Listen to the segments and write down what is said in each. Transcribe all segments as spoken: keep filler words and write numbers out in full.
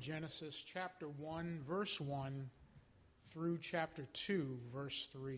Genesis chapter one, verse one, through chapter two, verse three.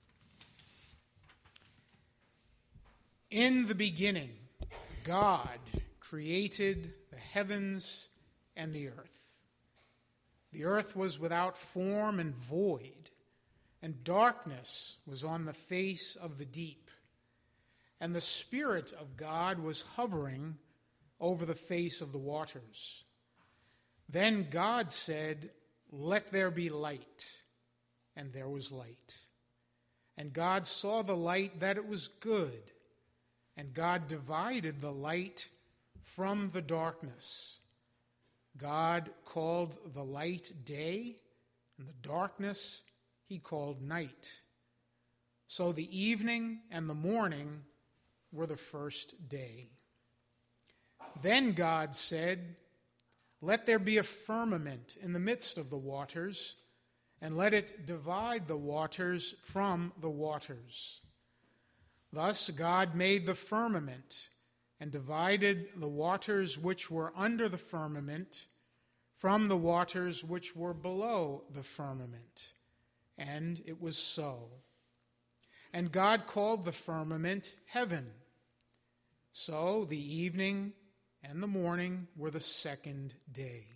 In the beginning, God created the heavens and the earth. The earth was without form and void, and darkness was on the face of the deep. And the Spirit of God was hovering over the face of the waters. Then God said, "Let there be light," and there was light. And God saw the light that it was good, and God divided the light from the darkness. God called the light day, and the darkness he called night. So the evening and the morning were the first day. Then God said, "Let there be a firmament in the midst of the waters, and let it divide the waters from the waters." Thus God made the firmament, and divided the waters which were under the firmament from the waters which were below the firmament. And it was so. And God called the firmament heaven. So the evening and the morning were the second day.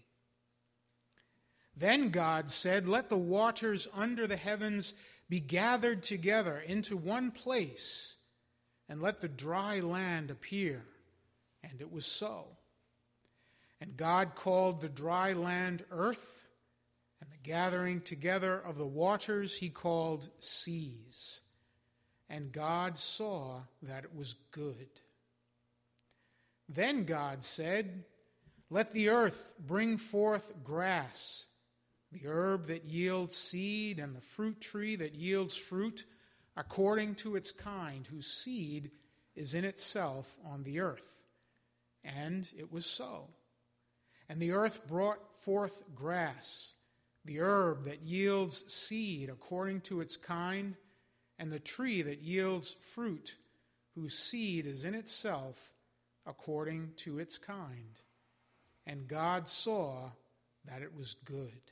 Then God said, "Let the waters under the heavens be gathered together into one place, and let the dry land appear." And it was so. And God called the dry land earth, and the gathering together of the waters he called seas. And God saw that it was good. Then God said, "Let the earth bring forth grass, the herb that yields seed, and the fruit tree that yields fruit, according to its kind, whose seed is in itself on the earth." And it was so. And the earth brought forth grass, the herb that yields seed according to its kind, and the tree that yields fruit, whose seed is in itself according to its kind. And God saw that it was good.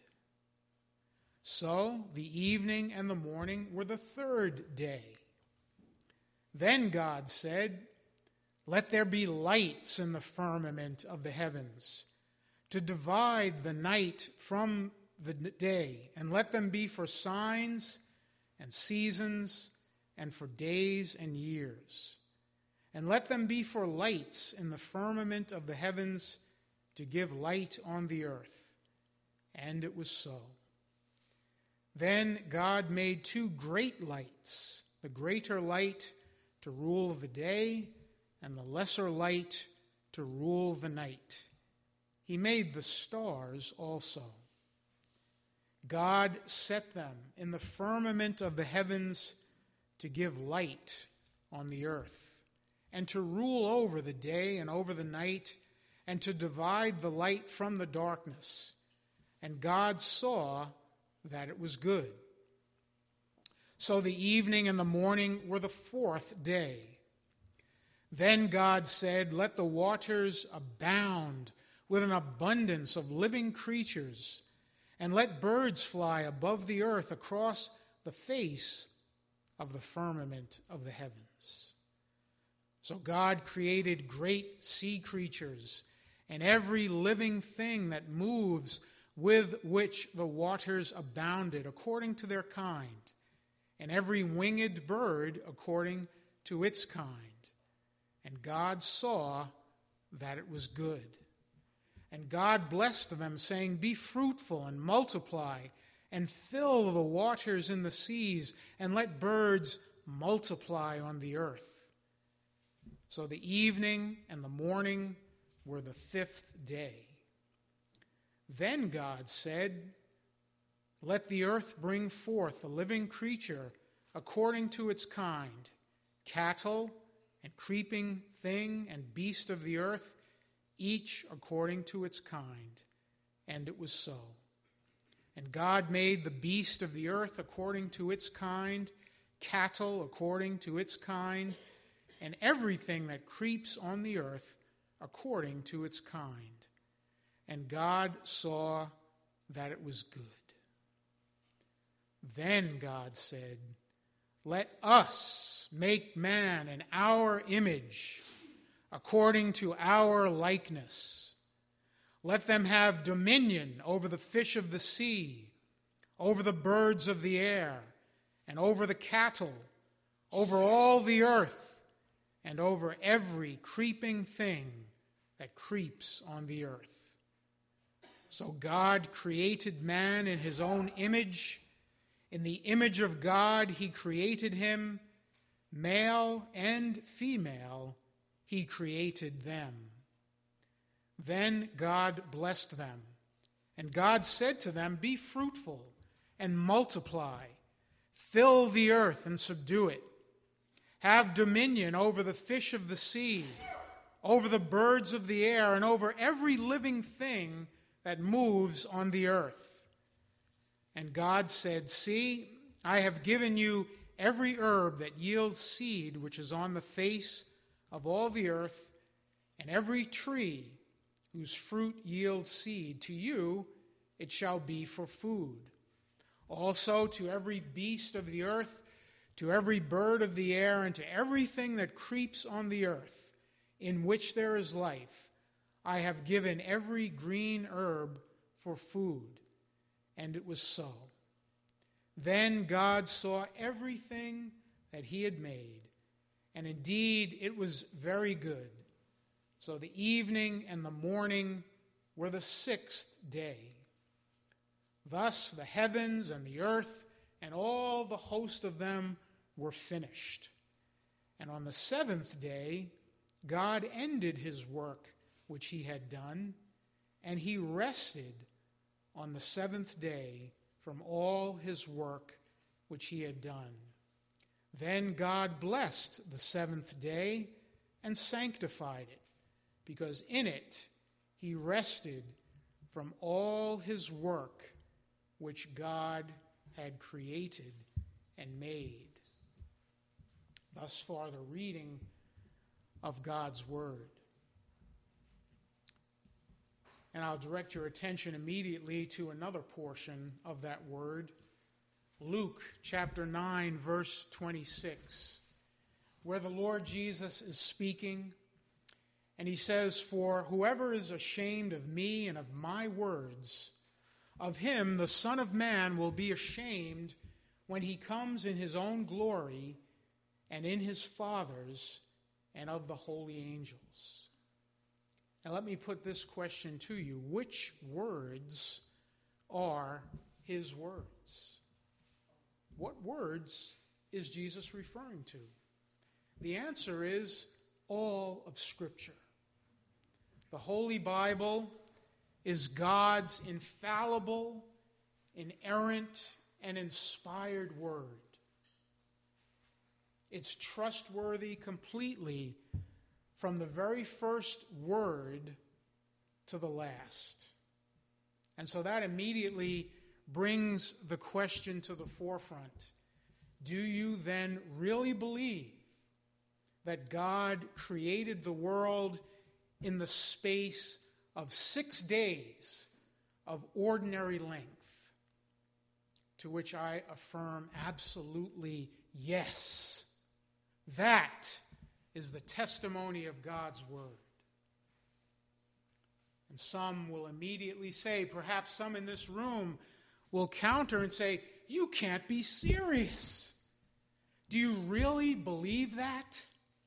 So the evening and the morning were the third day. Then God said, "Let there be lights in the firmament of the heavens, to divide the night from the day, and let them be for signs and seasons and for days and years. And let them be for lights in the firmament of the heavens, to give light on the earth." And it was so. Then God made two great lights, the greater light to rule the day, and the lesser light to rule the night. He made the stars also. God set them in the firmament of the heavens to give light on the earth, and to rule over the day and over the night, and to divide the light from the darkness. And God saw that it was good. So the evening and the morning were the fourth day. Then God said, "Let the waters abound with an abundance of living creatures, and let birds fly above the earth across the face of the firmament of the heavens." So God created great sea creatures and every living thing that moves, with which the waters abounded according to their kind, and every winged bird according to its kind. And God saw that it was good. And God blessed them, saying, "Be fruitful and multiply, and fill the waters in the seas, and let birds multiply on the earth." So the evening and the morning were the fifth day. Then God said, "Let the earth bring forth a living creature according to its kind, cattle and creeping thing and beast of the earth, each according to its kind." And it was so. And God made the beast of the earth according to its kind, cattle according to its kind, and everything that creeps on the earth according to its kind. And God saw that it was good. Then God said, "Let us make man in our image, according to our likeness. Let them have dominion over the fish of the sea, over the birds of the air, and over the cattle, over all the earth, and over every creeping thing that creeps on the earth." So God created man in his own image. In the image of God he created him. Male and female he created them. Then God blessed them. And God said to them, "Be fruitful and multiply. Fill the earth and subdue it. Have dominion over the fish of the sea, over the birds of the air, and over every living thing that moves on the earth." And God said, "See, I have given you every herb that yields seed which is on the face of all the earth, and every tree whose fruit yields seed. To you it shall be for food. Also to every beast of the earth, to every bird of the air, and to everything that creeps on the earth, in which there is life, I have given every green herb for food." And it was so. Then God saw everything that he had made, and indeed it was very good. So the evening and the morning were the sixth day. Thus the heavens and the earth and all the host of them were finished. And on the seventh day God ended his work which he had done, and he rested on the seventh day from all his work which he had done. Then God blessed the seventh day and sanctified it, because in it he rested from all his work which God had created and made. Thus far the reading of God's word. And I'll direct your attention immediately to another portion of that word, Luke chapter nine, verse twenty-six, where the Lord Jesus is speaking, and he says, "For whoever is ashamed of me and of my words, of him the Son of Man will be ashamed when he comes in his own glory and in his Father's and of the holy angels." Now let me put this question to you. Which words are his words? What words is Jesus referring to? The answer is all of Scripture. The Holy Bible is God's infallible, inerrant, and inspired word. It's trustworthy completely from the very first word to the last. And so that immediately brings the question to the forefront. Do you then really believe that God created the world in the space of six days of ordinary length? To which I affirm absolutely yes. That is the testimony of God's word. And some will immediately say, perhaps some in this room will counter and say, "You can't be serious. Do you really believe that?"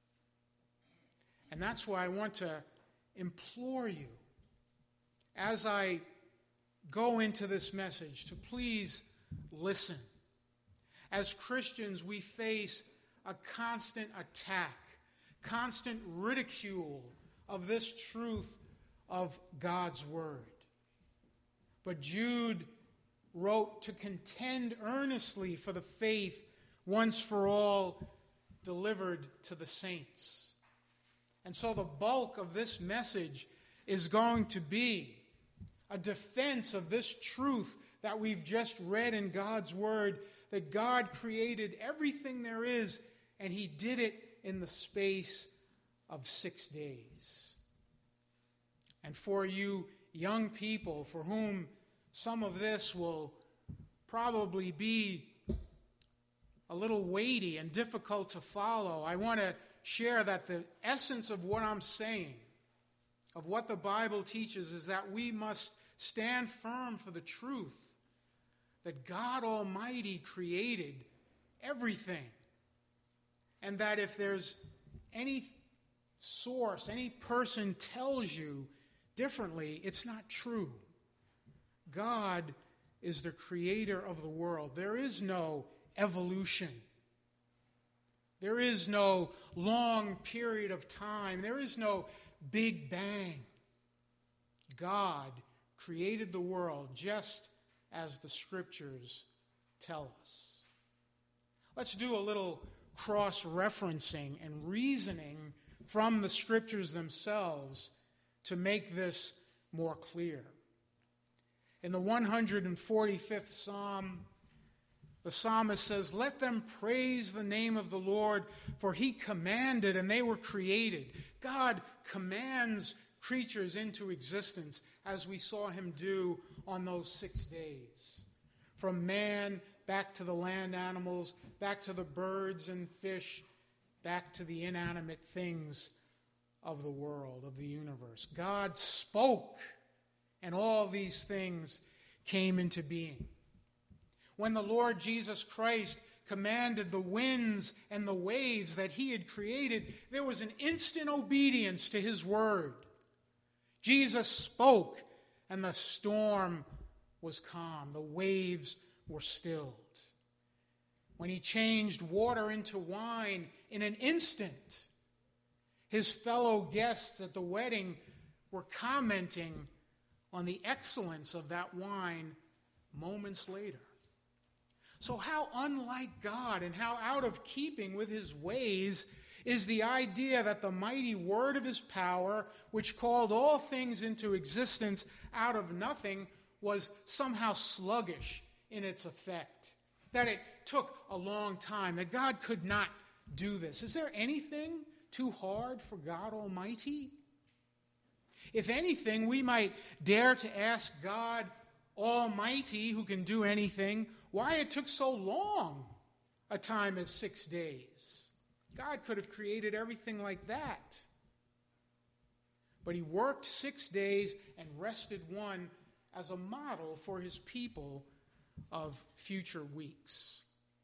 And that's why I want to implore you, as I go into this message, to please listen. As Christians, we face a constant attack, constant ridicule of this truth of God's word. But Jude wrote to contend earnestly for the faith once for all delivered to the saints. And so the bulk of this message is going to be a defense of this truth that we've just read in God's word, that God created everything there is, and he did it in the space of six days. And for you young people for whom some of this will probably be a little weighty and difficult to follow, I want to share that the essence of what I'm saying, of what the Bible teaches, is that we must stand firm for the truth that God Almighty created everything, and that if there's any source, any person tells you differently, it's not true. God is the creator of the world. There is no evolution. There is no long period of time. There is no Big Bang. God created the world just as the Scriptures tell us. Let's do a little cross-referencing and reasoning from the Scriptures themselves to make this more clear. In the one hundred forty-fifth Psalm, the psalmist says, "Let them praise the name of the Lord, for he commanded and they were created." God commands creatures into existence, as we saw him do on those six days. From man back to the land animals, back to the birds and fish, back to the inanimate things of the world, of the universe. God spoke, and all these things came into being. When the Lord Jesus Christ commanded the winds and the waves that he had created, there was an instant obedience to his word. Jesus spoke, and the storm was calm. The waves were stilled. When he changed water into wine in an instant, his fellow guests at the wedding were commenting on the excellence of that wine moments later. So how unlike God and how out of keeping with his ways is the idea that the mighty word of his power, which called all things into existence out of nothing, was somehow sluggish in its effect, that it took a long time, that God could not do this. Is there anything too hard for God Almighty? If anything, we might dare to ask God Almighty, who can do anything, why it took so long a time as six days. God could have created everything like that. But he worked six days and rested one as a model for his people of future weeks.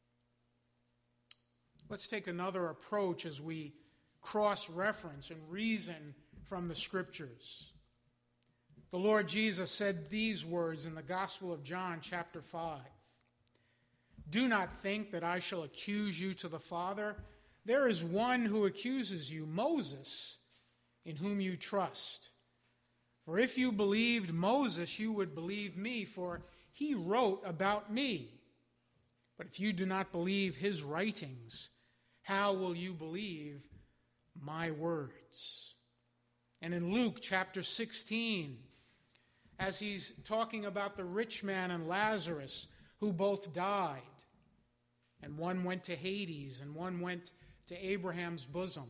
Let's take another approach as we cross-reference and reason from the Scriptures. The Lord Jesus said these words in the Gospel of John, chapter five. "Do not think that I shall accuse you to the Father. There is one who accuses you, Moses, in whom you trust. For if you believed Moses, you would believe me, for he wrote about me. But if you do not believe his writings, how will you believe my words?" And in Luke chapter sixteen, as he's talking about the rich man and Lazarus, who both died, and one went to Hades and one went to Abraham's bosom,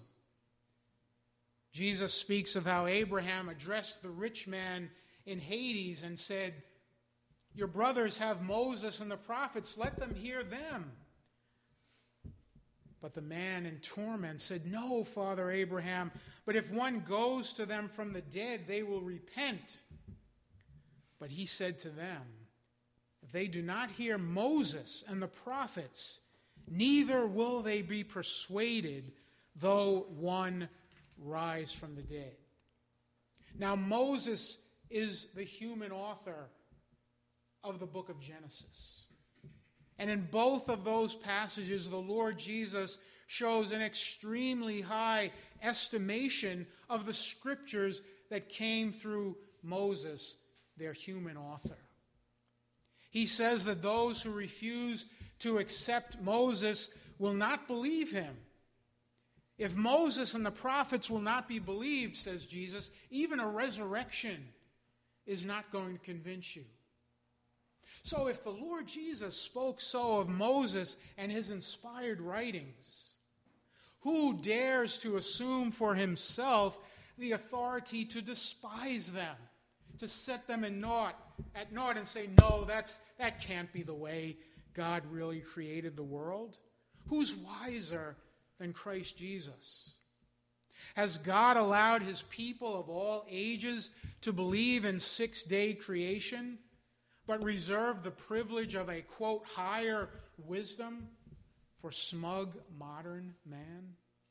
Jesus speaks of how Abraham addressed the rich man in Hades and said, "Your brothers have Moses and the prophets, let them hear them." But the man in torment said, "No, Father Abraham, but if one goes to them from the dead, they will repent." But he said to them, "If they do not hear Moses and the prophets, neither will they be persuaded, though one rise from the dead." Now, Moses is the human author of the book of Genesis. And in both of those passages, the Lord Jesus shows an extremely high estimation of the Scriptures that came through Moses, their human author. He says that those who refuse to accept Moses will not believe him. If Moses and the prophets will not be believed, says Jesus, even a resurrection is not going to convince you. So if the Lord Jesus spoke so of Moses and his inspired writings, who dares to assume for himself the authority to despise them, to set them in naught, at naught and say, no, that's, that can't be the way God really created the world? Who's wiser than Christ Jesus? Has God allowed his people of all ages to believe in six-day creation, but reserved the privilege of a, quote, higher wisdom for smug modern man?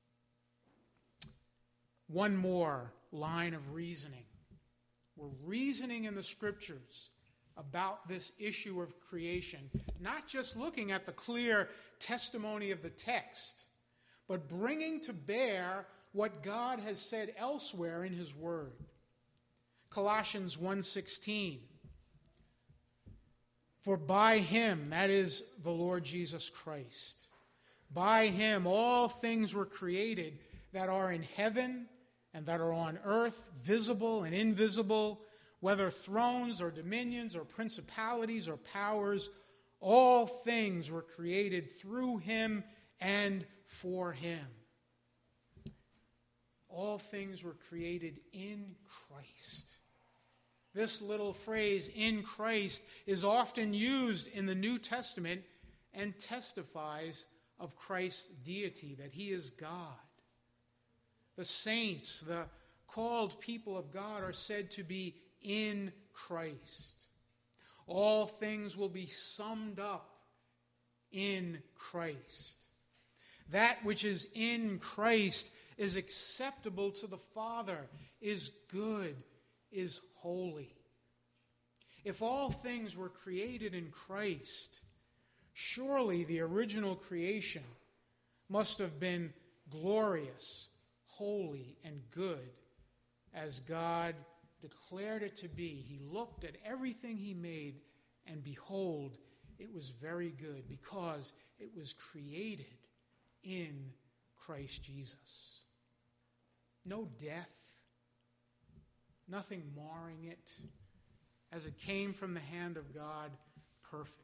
One more line of reasoning. We're reasoning in the Scriptures about this issue of creation, not just looking at the clear testimony of the text, but bringing to bear what God has said elsewhere in his word. Colossians one sixteen. For by him, that is the Lord Jesus Christ, by him all things were created that are in heaven and that are on earth, visible and invisible, whether thrones or dominions or principalities or powers, all things were created through him and for him. All things were created in Christ. This little phrase, in Christ, is often used in the New Testament and testifies of Christ's deity, that he is God. The saints, the called people of God, are said to be in Christ. All things will be summed up in Christ. That which is in Christ is acceptable to the Father, is good, is holy. If all things were created in Christ, surely the original creation must have been glorious, holy, and good, as God declared it to be. He looked at everything he made, and behold, it was very good, because it was created in Christ Jesus. No death, nothing marring it, as it came from the hand of God, perfect.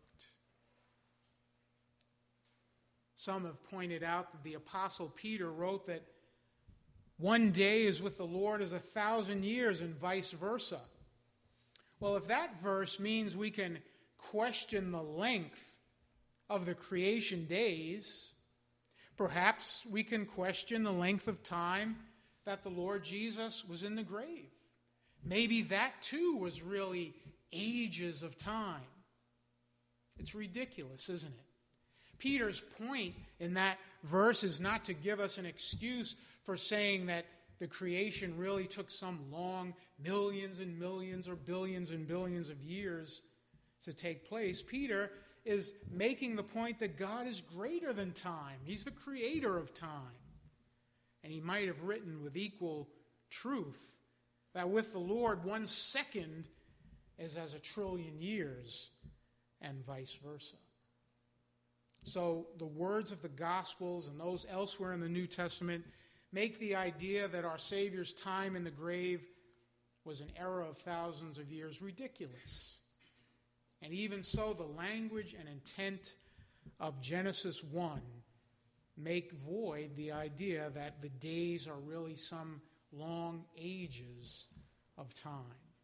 Some have pointed out that the Apostle Peter wrote that one day is with the Lord as a thousand years, and vice versa. Well, if that verse means we can question the length of the creation days, perhaps we can question the length of time that the Lord Jesus was in the grave. Maybe that too was really ages of time. It's ridiculous, isn't it? Peter's point in that verse is not to give us an excuse for saying that the creation really took some long millions and millions or billions and billions of years to take place. Peter is making the point that God is greater than time. He's the creator of time. And he might have written with equal truth that with the Lord, one second is as a trillion years, and vice versa. So the words of the Gospels and those elsewhere in the New Testament make the idea that our Savior's time in the grave was an era of thousands of years ridiculous. And even so, the language and intent of Genesis one make void the idea that the days are really some long ages of time.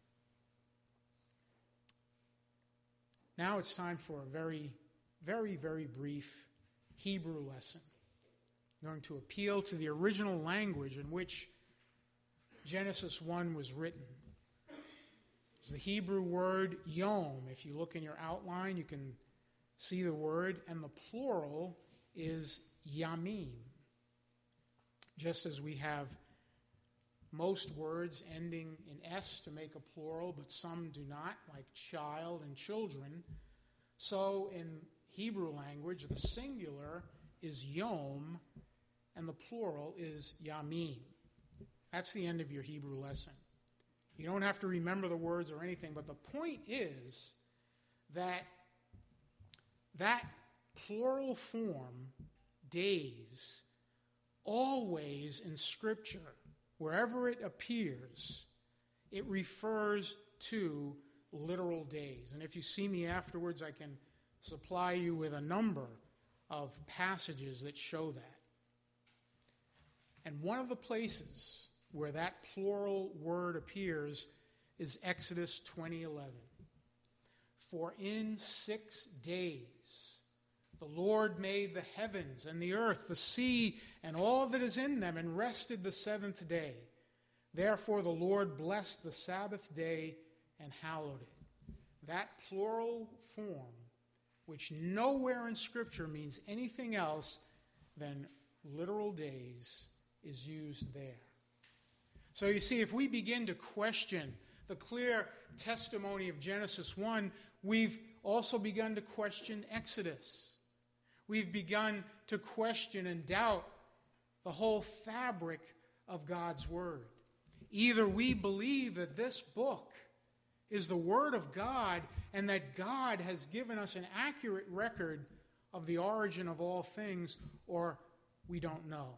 Now it's time for a very, very, very brief Hebrew lesson. I'm going to appeal to the original language in which Genesis one was written. It's the Hebrew word yom. If you look in your outline, you can see the word, and the plural is yamim. Just as we have most words ending in S to make a plural, but some do not, like child and children, so in Hebrew language, the singular is yom, and the plural is yamim. That's the end of your Hebrew lesson. You don't have to remember the words or anything, but the point is that that plural form, days, always in Scripture, wherever it appears, it refers to literal days. And if you see me afterwards, I can supply you with a number of passages that show that. And one of the places where that plural word appears is Exodus twenty eleven. For in six days the Lord made the heavens and the earth, the sea, and all that is in them, and rested the seventh day. Therefore the Lord blessed the Sabbath day and hallowed it. That plural form, which nowhere in Scripture means anything else than literal days, is used there. So you see, if we begin to question the clear testimony of Genesis one, we've also begun to question Exodus. We've begun to question and doubt the whole fabric of God's Word. Either we believe that this book is the Word of God and that God has given us an accurate record of the origin of all things, or we don't know.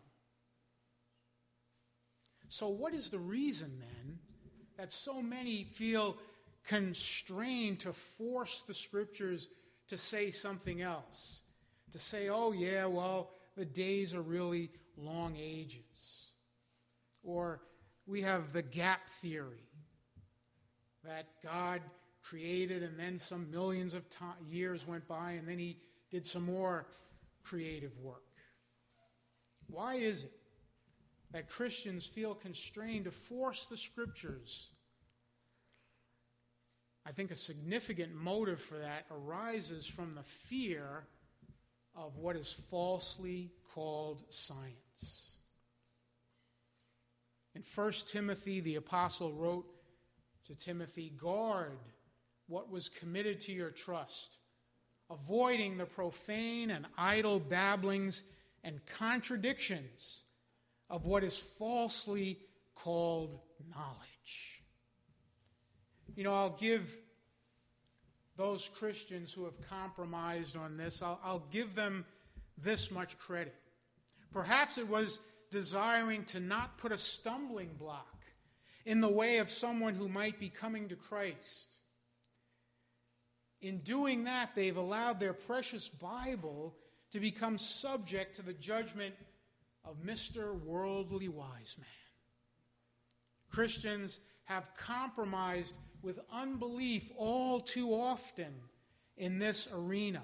So what is the reason, then, that so many feel constrained to force the Scriptures to say something else? To say, oh yeah, well, the days are really long ages. Or we have the gap theory, that God created and then some millions of to- years went by and then he did some more creative work. Why is it that Christians feel constrained to force the Scriptures? I think a significant motive for that arises from the fear of what is falsely called science. In First Timothy, the apostle wrote to Timothy, guard what was committed to your trust, avoiding the profane and idle babblings and contradictions of what is falsely called knowledge. You know, I'll give those Christians who have compromised on this, I'll, I'll give them this much credit. Perhaps it was desiring to not put a stumbling block in the way of someone who might be coming to Christ. In doing that, they've allowed their precious Bible to become subject to the judgment of Mister Worldly Wise Man. Christians have compromised with unbelief all too often in this arena.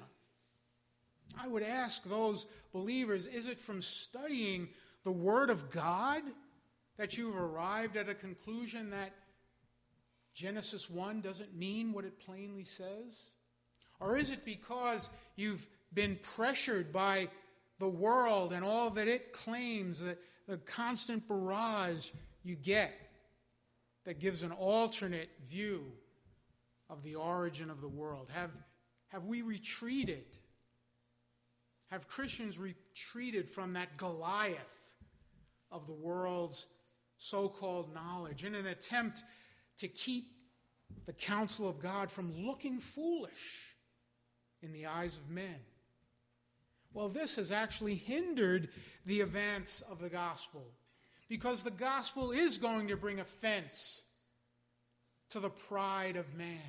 I would ask those believers, is it from studying the Word of God that you've arrived at a conclusion that Genesis one doesn't mean what it plainly says? Or is it because you've been pressured by the world and all that it claims, that the constant barrage you get that gives an alternate view of the origin of the world? Have, have we retreated? Have Christians retreated from that Goliath of the world's so-called knowledge in an attempt to keep the counsel of God from looking foolish in the eyes of men? Well, this has actually hindered the advance of the gospel, because the gospel is going to bring offense to the pride of man.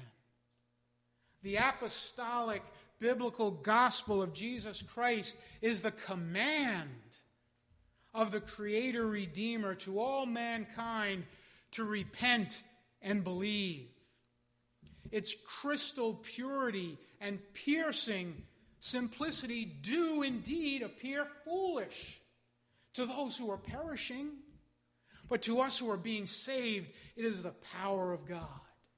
The apostolic biblical gospel of Jesus Christ is the command of the Creator Redeemer to all mankind to repent and believe. Its crystal purity and piercing simplicity do indeed appear foolish to those who are perishing, but to us who are being saved, it is the power of God.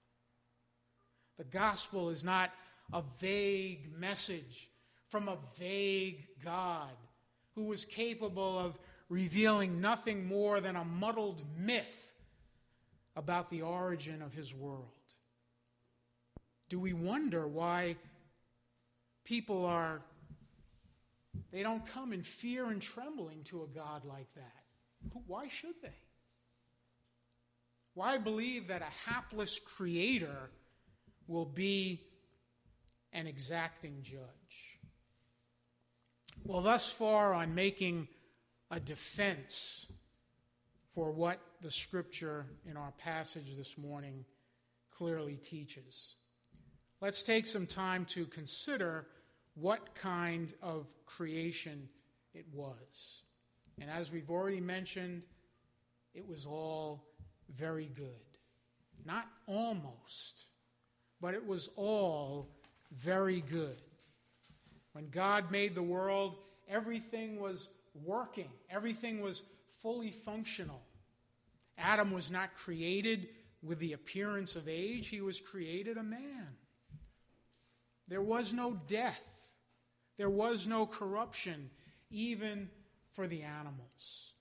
The gospel is not a vague message from a vague God who was capable of revealing nothing more than a muddled myth about the origin of his world. Do we wonder why people are, they don't come in fear and trembling to a God like that? Why should they? Why believe that a hapless creator will be an exacting judge? Well, thus far on making a defense for what the Scripture in our passage this morning clearly teaches, let's take some time to consider what kind of creation it was. And as we've already mentioned, it was all very good. not almost, but it was all very good. When God made the world, everything was working. Everything was fully functional. Adam was not created with the appearance of age. He was created a man. There was no death. There was no corruption, even for the animals.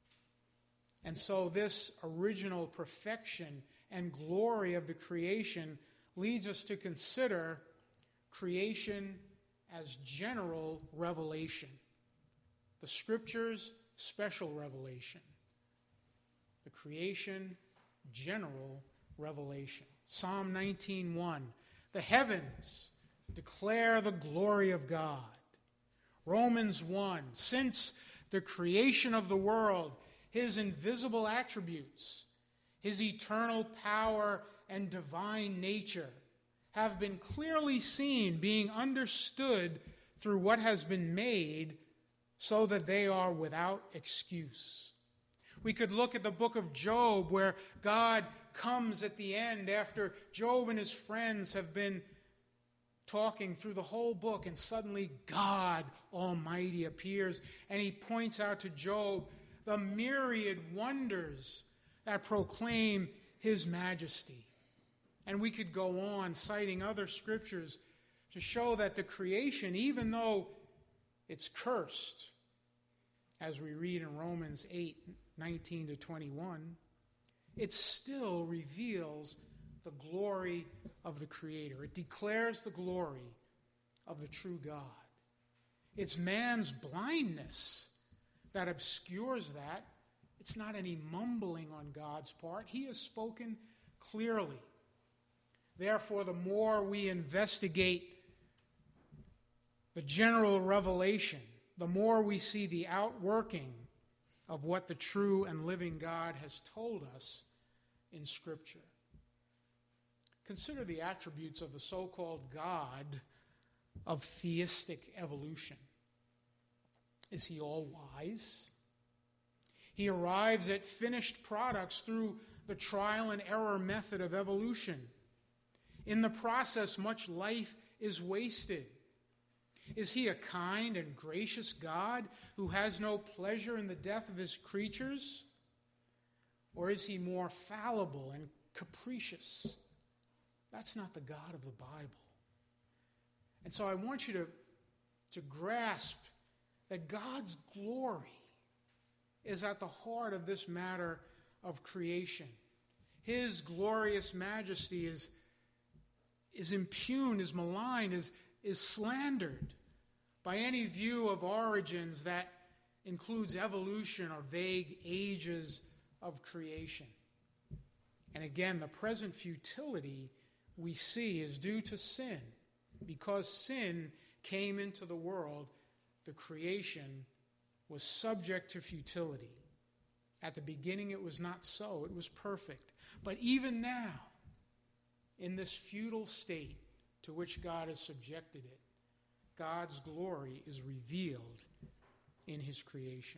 And so this original perfection and glory of the creation leads us to consider creation as general revelation. The Scriptures, special revelation. The creation, general revelation. Psalm nineteen one. The heavens declare the glory of God. Romans one. Since the creation of the world, his invisible attributes, his eternal power and divine nature have been clearly seen, being understood through what has been made, so that they are without excuse. We could look at the book of Job, where God comes at the end after Job and his friends have been talking through the whole book, and suddenly God Almighty appears, and he points out to Job the myriad wonders that proclaim his majesty. And we could go on citing other scriptures to show that the creation, even though it's cursed, as we read in Romans eight, nineteen to twenty-one, it still reveals the glory of the Creator. It declares the glory of the true God. It's man's blindness that obscures that. It's not any mumbling on God's part. He has spoken clearly. Therefore, the more we investigate the general revelation, the more we see the outworking of what the true and living God has told us in Scripture. Consider the attributes of the so-called God of theistic evolution. Is he all-wise? He arrives at finished products through the trial and error method of evolution. In the process, much life is wasted. Is he a kind and gracious God who has no pleasure in the death of his creatures? Or is he more fallible and capricious? That's not the God of the Bible. And so I want you to, to grasp that God's glory is at the heart of this matter of creation. His glorious majesty is, is impugned, is maligned, is, is slandered by any view of origins that includes evolution or vague ages of creation. And again, the present futility we see is due to sin. Because sin came into the world, the creation was subject to futility. At the beginning, it was not so. It was perfect. But even now, in this futile state to which God has subjected it, God's glory is revealed in his creation.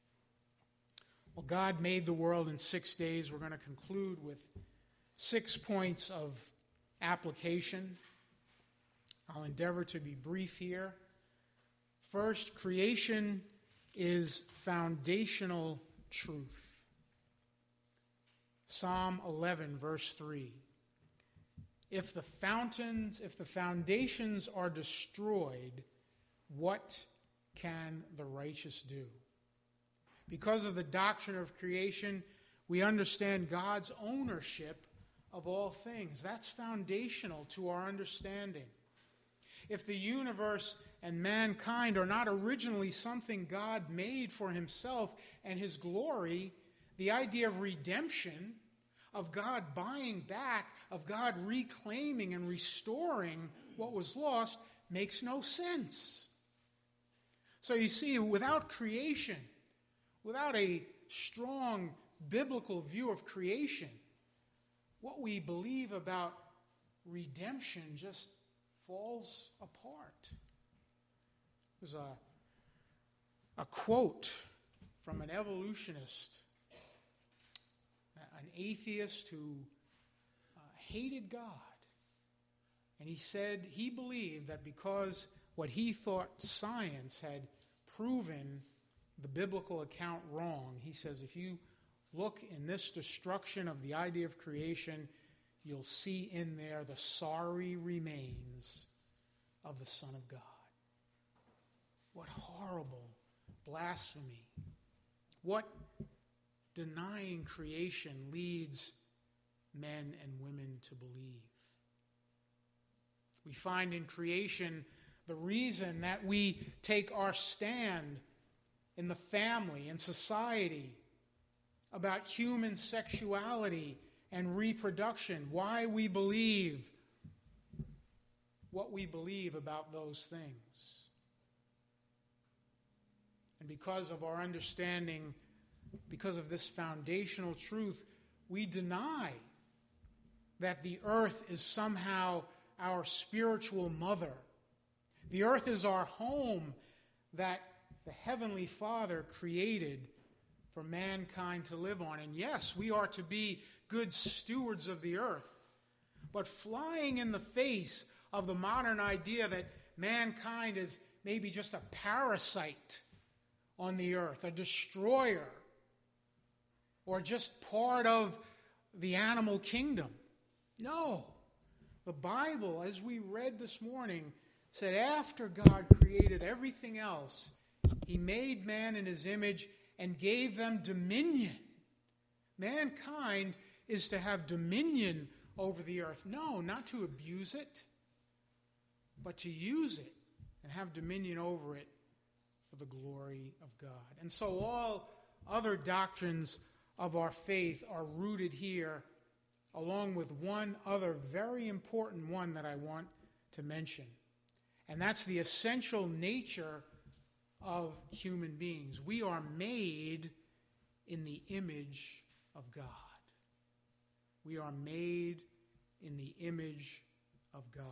Well, God made the world in six days. We're going to conclude with six points of application. I'll endeavor to be brief here. First, creation is foundational truth. Psalm eleven, verse three. If the fountains, if the foundations are destroyed, what can the righteous do? Because of the doctrine of creation, we understand God's ownership of all things. That's foundational to our understanding. If the universe and mankind are not originally something God made for himself and his glory, the idea of redemption, of God buying back, of God reclaiming and restoring what was lost, makes no sense. So you see, without creation, without a strong biblical view of creation, what we believe about redemption just falls apart. There's a, a quote from an evolutionist, an atheist who hated God. And he said he believed that because what he thought science had proven the biblical account wrong, he says if you look in this destruction of the idea of creation, you'll see in there the sorry remains of the Son of God. What horrible blasphemy. What denying creation leads men and women to believe. We find in creation the reason that we take our stand in the family and society about human sexuality and reproduction, why we believe what we believe about those things. And because of our understanding, because of this foundational truth, we deny that the earth is somehow our spiritual mother. The earth is our home that the Heavenly Father created for mankind to live on. And yes, we are to be good stewards of the earth. But flying in the face of the modern idea that mankind is maybe just a parasite on the earth, a destroyer, or just part of the animal kingdom. No. The Bible, as we read this morning, said after God created everything else, he made man in his image and gave them dominion. Mankind is to have dominion over the earth. No, not to abuse it, but to use it and have dominion over it for the glory of God. And so all other doctrines of our faith are rooted here, along with one other very important one that I want to mention. And that's the essential nature of human beings. We are made in the image of God. We are made in the image of God.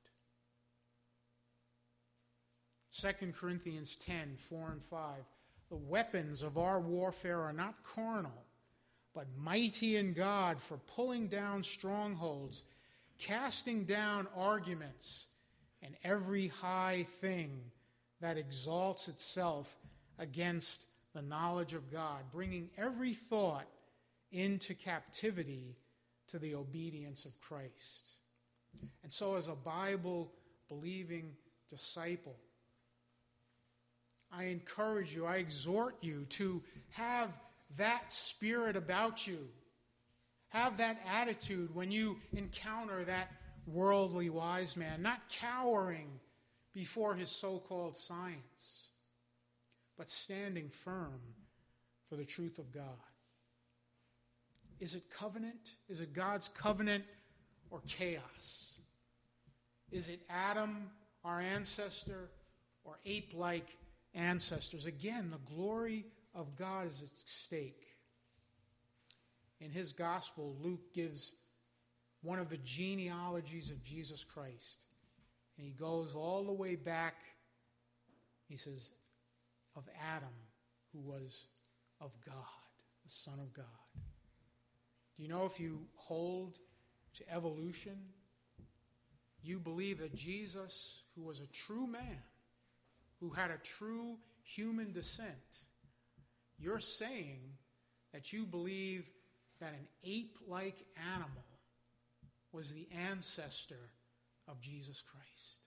Second Corinthians ten, four and five. The weapons of our warfare are not carnal, but mighty in God for pulling down strongholds, casting down arguments, and every high thing that exalts itself against the knowledge of God, bringing every thought into captivity to the obedience of Christ. And so as a Bible-believing disciple, I encourage you, I exhort you to have that spirit about you. Have that attitude when you encounter that worldly wise man, not cowering before his so-called science, but standing firm for the truth of God. Is it covenant? Is it God's covenant or chaos? Is it Adam, our ancestor, or ape-like ancestors? Again, the glory of God is at stake. In his gospel, Luke gives one of the genealogies of Jesus Christ. And he goes all the way back, he says, of Adam, who was of God, the Son of God. Do you know if you hold to evolution, you believe that Jesus, who was a true man, who had a true human descent, you're saying that you believe that an ape-like animal was the ancestor of Jesus Christ.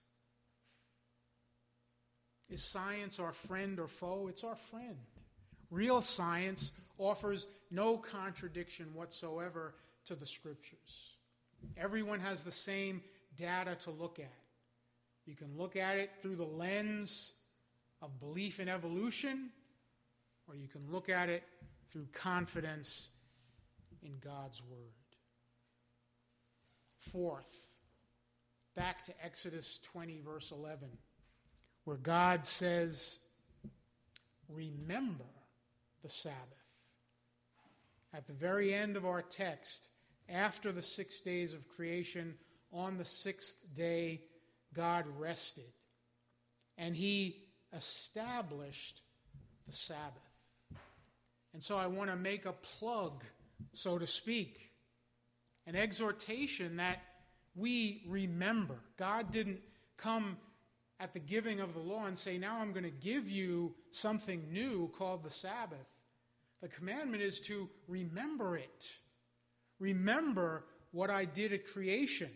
Is science our friend or foe? It's our friend. Real science offers no contradiction whatsoever to the Scriptures. Everyone has the same data to look at. You can look at it through the lens of belief in evolution, or you can look at it through confidence in God's Word. Fourth, back to Exodus twenty, verse eleven, where God says, remember the Sabbath. At the very end of our text, after the six days of creation, on the sixth day, God rested, and he established the Sabbath. And so I want to make a plug, so to speak, an exhortation that we remember. God didn't come at the giving of the law and say, now I'm going to give you something new called the Sabbath. The commandment is to remember it. Remember what I did at creation.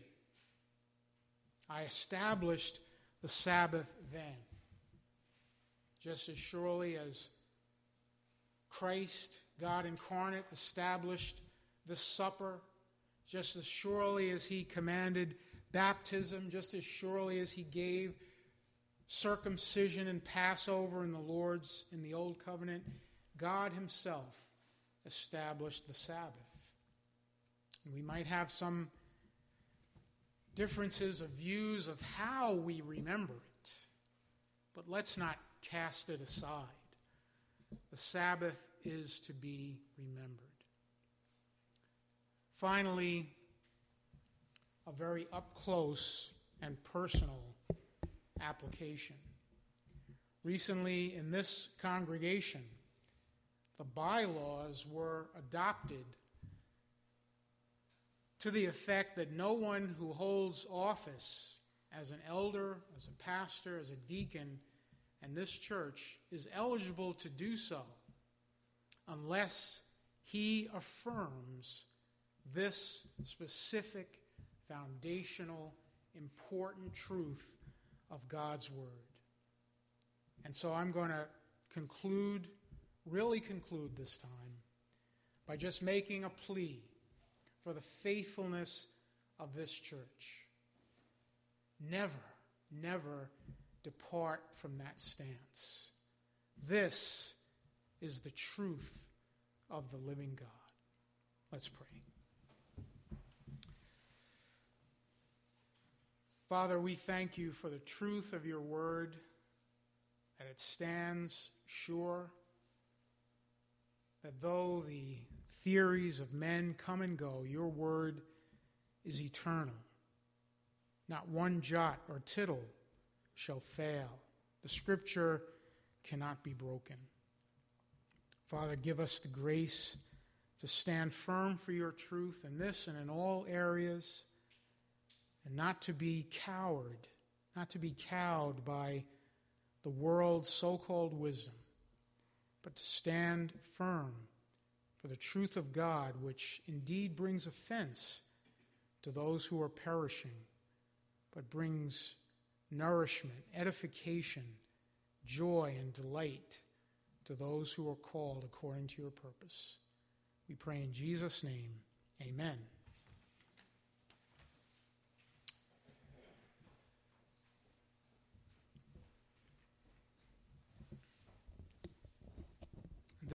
I established the Sabbath then. Just as surely as Christ, God incarnate, established the supper, just as surely as he commanded baptism, just as surely as he gave circumcision and Passover in the Lord's, in the Old Covenant, God himself established the Sabbath. And we might have some differences of views of how we remember it, but let's not cast it aside. The Sabbath is to be remembered. Finally, a very up-close and personal application. Recently, in this congregation, the bylaws were adopted to the effect that no one who holds office as an elder, as a pastor, as a deacon in this church is eligible to do so unless he affirms this specific, foundational, important truth of God's Word. And so I'm going to conclude, really conclude this time, by just making a plea for the faithfulness of this church. Never, never depart from that stance. This is the truth of the living God. Let's pray. Father, we thank you for the truth of your word, that it stands sure, that though the theories of men come and go, your word is eternal. Not one jot or tittle shall fail. The scripture cannot be broken. Father, give us the grace to stand firm for your truth in this and in all areas, and not to be cowed, not to be cowed by the world's so-called wisdom, but to stand firm for the truth of God, which indeed brings offense to those who are perishing, but brings nourishment, edification, joy, and delight to those who are called according to your purpose. We pray in Jesus' name, amen.